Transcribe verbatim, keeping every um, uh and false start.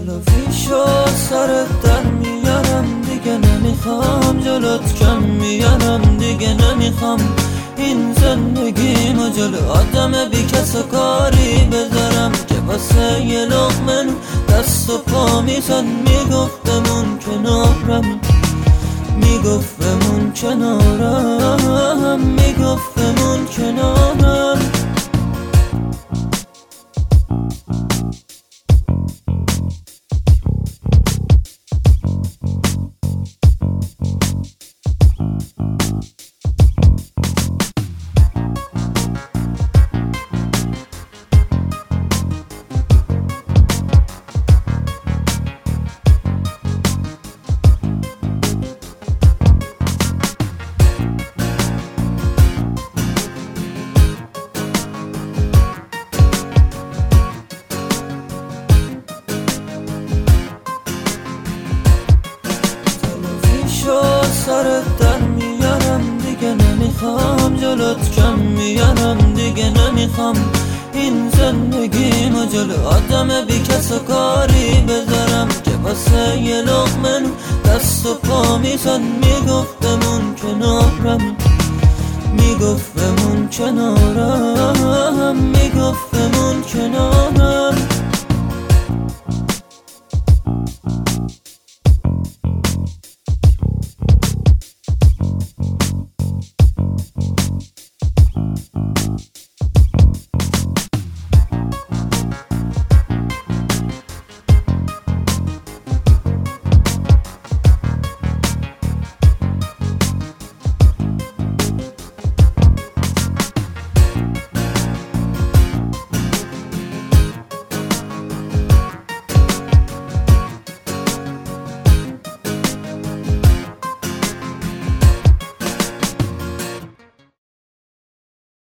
تلافیشو سرت در میارم، دیگه نمیخوام جلوت کم میارم، دیگه نمیخوام این زندگیمو جلو آدم بی کس و کاری بذارم که واسه یه لقمه نون دست و پا میزن. میگفت بمون کنارم، میگفت بمون کنارم، میگفت بمون کنارم. سرت در میارم، دیگه نمیخوام جلوت کم میارم، دیگه نمیخوام این زندگیمو جلو آدم بی کس و کاری بذارم که واسه یه لقمه نون دست و پا میزن. میگفت بمون کنارم، میگفت بمون کنارم، میگفت بمون کنارم.